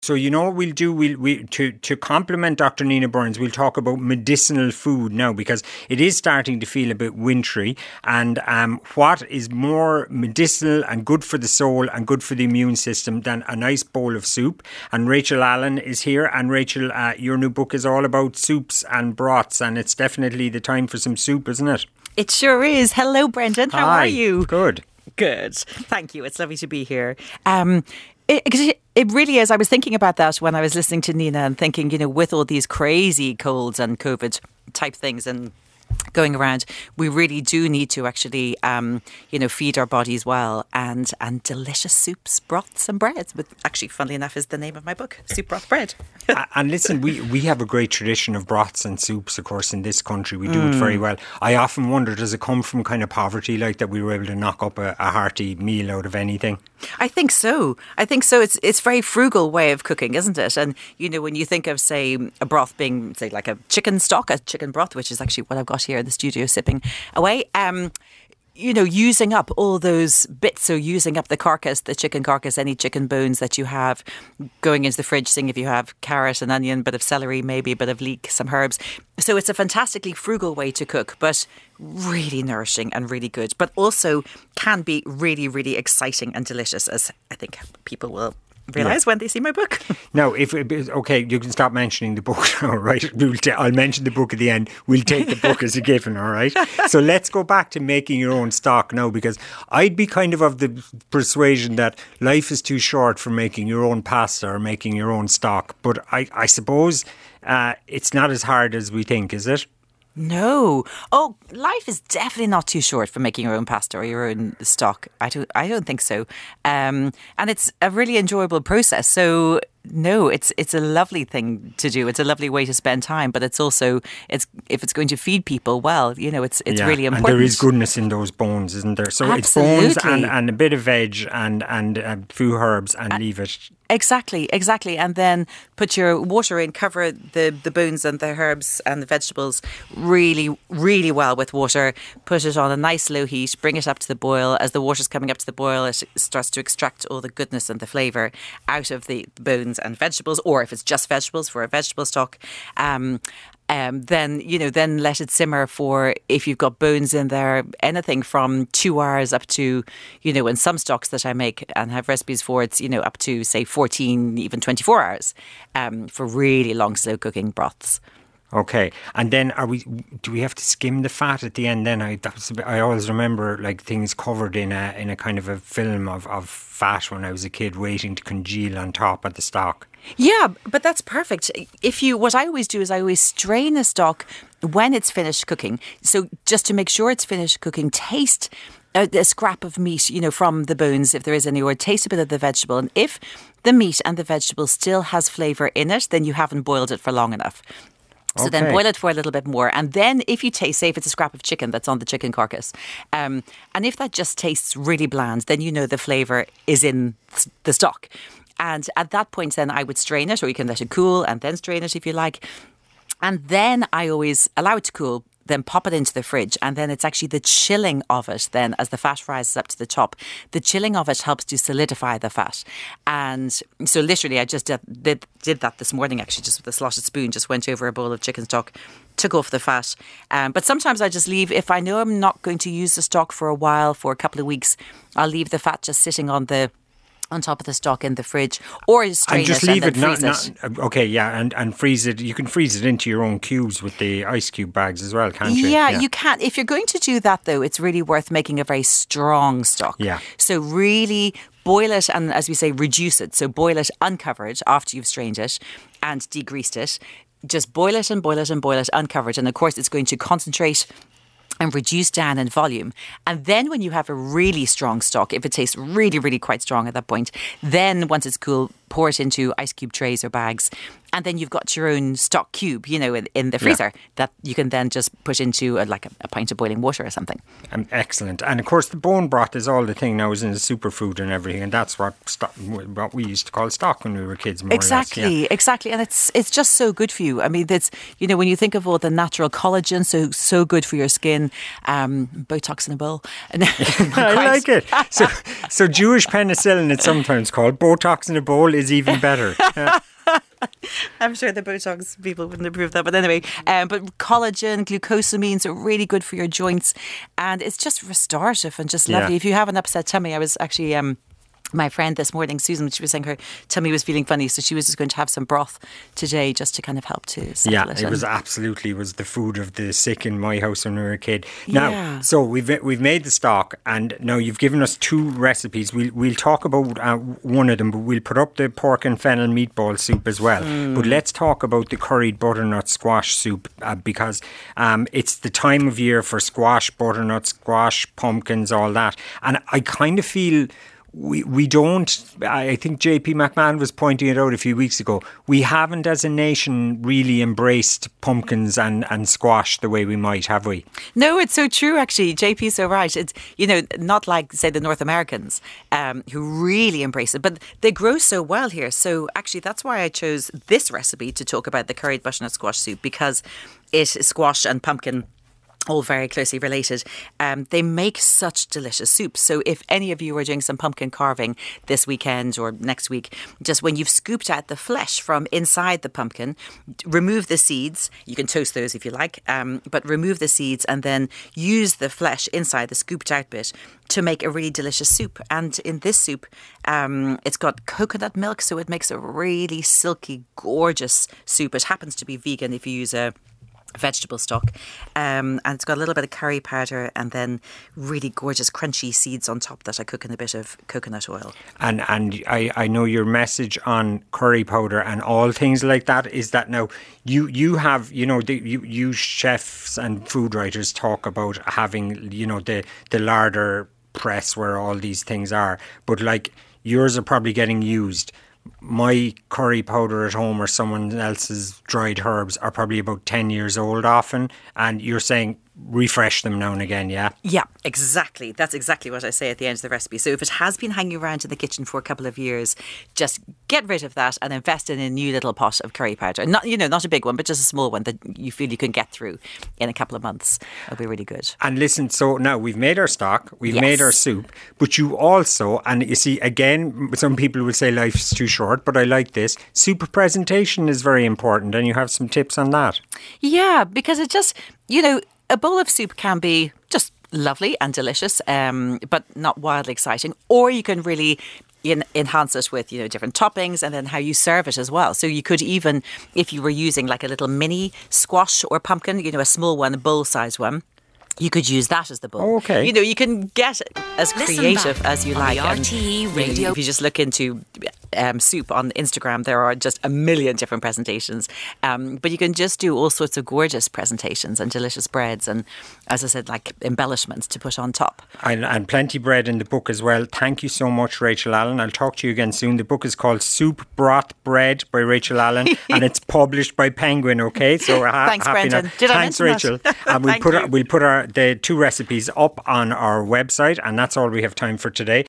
So you know what we'll do? We to complement Dr. Nina Burns, we'll talk about medicinal food now, because it is starting to feel a bit wintry. And what is more medicinal and good for the soul and good for the immune system than a nice bowl of soup? And Rachel Allen is here. And Rachel, your new book is all about soups and broths, and it's definitely the time for some soup, isn't it? It sure is. Hello, Brendan. How are you? Good. Good. Thank you. It's lovely to be here. It really is. I was thinking about that when I was listening to Nina and thinking, with all these crazy colds and COVID type things and going around, we really do need to actually, feed our bodies well, and delicious soups, broths and breads. But actually, funnily enough, is the name of my book, Soup, Broth, Bread. And listen, we have a great tradition of broths and soups, of course, in this country. We do it very well. I often wonder, does it come from kind of poverty, like that we were able to knock up a hearty meal out of anything? I think so. It's a very frugal way of cooking, isn't it? And, when you think of, say, a broth being, say, like a chicken stock, a chicken broth, which is actually what I've got here in the studio sipping away, using up all those bits, so using up the carcass, the chicken carcass, any chicken bones that you have, going into the fridge, seeing if you have carrot and onion, bit of celery, maybe a bit of leek, some herbs. So it's a fantastically frugal way to cook, but really nourishing and really good, but also can be really, really exciting and delicious, as I think people will realise when they see my book. Now, you can stop mentioning the book now, right? I'll mention the book at the end. We'll take the book as a given, all right? So let's go back to making your own stock now, because I'd be kind of the persuasion that life is too short for making your own pasta or making your own stock. But I suppose it's not as hard as we think, is it? No. Oh, life is definitely not too short for making your own pasta or your own stock. I don't think so. And it's a really enjoyable process. So no, it's a lovely thing to do. It's a lovely way to spend time, but it's also, if it's going to feed people well, it's really important. And there is goodness in those bones, isn't there? So Absolutely. It's bones and a bit of veg and a few herbs, and leave it. Exactly. And then put your water in, cover the bones and the herbs and the vegetables really, really well with water. Put it on a nice low heat, bring it up to the boil. As the water's coming up to the boil, it starts to extract all the goodness and the flavour out of the bones and vegetables, or if it's just vegetables for a vegetable stock, then let it simmer for, if you've got bones in there, anything from 2 hours up to, in some stocks that I make and have recipes for, it's, up to, say, 14, even 24 hours for really long, slow cooking broths. Okay, and then do we have to skim the fat at the end then? I always remember like things covered in a kind of a film of fat when I was a kid, waiting to congeal on top of the stock. Yeah, but that's perfect. What I always do is I always strain a stock when it's finished cooking. So just to make sure it's finished cooking, taste a scrap of meat, from the bones, if there is any, or taste a bit of the vegetable. And if the meat and the vegetable still has flavour in it, then you haven't boiled it for long enough. So then boil it for a little bit more. And then if you taste, say if it's a scrap of chicken that's on the chicken carcass, and if that just tastes really bland, then the flavour is in the stock. And at that point then I would strain it, or you can let it cool and then strain it if you like. And then I always allow it to cool, then pop it into the fridge, and then it's actually the chilling of it then, as the fat rises up to the top, the chilling of it helps to solidify the fat. And so literally I just did that this morning, actually, just with a slotted spoon, just went over a bowl of chicken stock, took off the fat. But sometimes I just leave, if I know I'm not going to use the stock for a while, for a couple of weeks, I'll leave the fat just sitting on top of the stock in the fridge, or strain just it leave and then it. freeze it. Okay, yeah, and freeze it. You can freeze it into your own cubes with the ice cube bags as well, can't you? Yeah, you can. If you're going to do that, though, it's really worth making a very strong stock. Yeah. So really boil it and, as we say, reduce it. So boil it uncovered after you've strained it and degreased it. Just boil it and boil it and boil it uncovered. And of course, it's going to concentrate and reduce down in volume. And then when you have a really strong stock, if it tastes really, really quite strong at that point, then once it's cool, pour it into ice cube trays or bags. And then you've got your own stock cube, in the freezer that you can then just put into a pint of boiling water or something. Excellent. And of course, the bone broth is all the thing now, is in the superfood and everything. And that's what we used to call stock when we were kids. Exactly. And it's just so good for you. I mean, it's, when you think of all the natural collagen, so good for your skin, Botox in a bowl. I like it. So Jewish penicillin, it's sometimes called Botox in a bowl. is even better. I'm sure the Botox people wouldn't approve that. But anyway, but collagen, glucosamines are really good for your joints. And it's just restorative and just lovely. Yeah. If you have an upset tummy, I was actually... my friend this morning, Susan, she was saying her tummy was feeling funny, so she was just going to have some broth today just to kind of help to settle it. Yeah, it was the food of the sick in my house when we were a kid. Now, so we've made the stock, and now you've given us 2 recipes. We'll talk about one of them, but we'll put up the pork and fennel meatball soup as well. But let's talk about the curried butternut squash soup because it's the time of year for squash, butternut squash, pumpkins, all that. And I kind of feel... We don't, I think JP McMahon was pointing it out a few weeks ago, we haven't as a nation really embraced pumpkins and squash the way we might, have we? No, it's so true actually. JP's so right. It's, not like, say, the North Americans who really embrace it, but they grow so well here. So actually that's why I chose this recipe to talk about the curried butternut squash soup, because it is squash and pumpkin all very closely related. They make such delicious soups. So if any of you are doing some pumpkin carving this weekend or next week, just when you've scooped out the flesh from inside the pumpkin, remove the seeds. You can toast those if you like, but remove the seeds and then use the flesh inside the scooped out bit to make a really delicious soup. And in this soup, it's got coconut milk, so it makes a really silky, gorgeous soup. It happens to be vegan if you use a vegetable stock, and it's got a little bit of curry powder and then really gorgeous crunchy seeds on top that I cook in a bit of coconut oil. And I know your message on curry powder and all things like that is that now you have, you chefs and food writers talk about having, the larder press where all these things are, but like yours are probably getting used. My curry powder at home or someone else's dried herbs are probably about 10 years old often, and you're saying refresh them now and again, yeah? Yeah, exactly. That's exactly what I say at the end of the recipe. So if it has been hanging around in the kitchen for a couple of years, just get rid of that and invest in a new little pot of curry powder. Not, not a big one, but just a small one that you feel you can get through in a couple of months. It'll be really good. And listen, so now we've made our stock, we've made our soup, but you also, and you see, again, some people will say life's too short, but I like this, soup presentation is very important, and you have some tips on that. Yeah, because it just, a bowl of soup can be just lovely and delicious, but not wildly exciting. Or you can really enhance it with, different toppings and then how you serve it as well. So you could even, if you were using like a little mini squash or pumpkin, a small one, a bowl-sized one, you could use that as the bowl. Okay. You can get as creative as you like. RTE Radio. If you just look into soup on Instagram, there are just a million different presentations. But you can just do all sorts of gorgeous presentations and delicious breads and, as I said, like embellishments to put on top. And plenty bread in the book as well. Thank you so much, Rachel Allen. I'll talk to you again soon. The book is called Soup, Broth, Bread by Rachel Allen and it's published by Penguin, okay? So thanks, Brendan. Thanks, Rachel. And we'll put the 2 recipes up on our website, and that's all we have time for today.